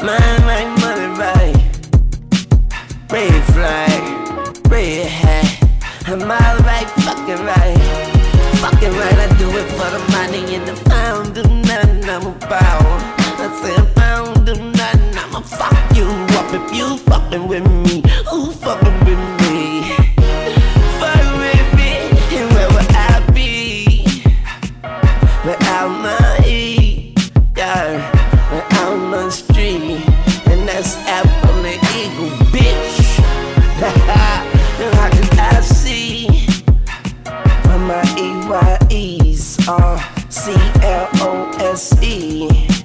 Mind right, money right. Red flag, red hat. I'm alright, fucking right. Fucking right, I do it for the money and if I don't do nothing, I'm about. I say if I don't do nothing, I'ma fuck you up if you fucking with me. Who fucking with me? Fuck with me, and where would I be without my E? Yeah, without my street. And that's Apple and Eagle, bitch. And how can I see when my EYEs are CLOSE?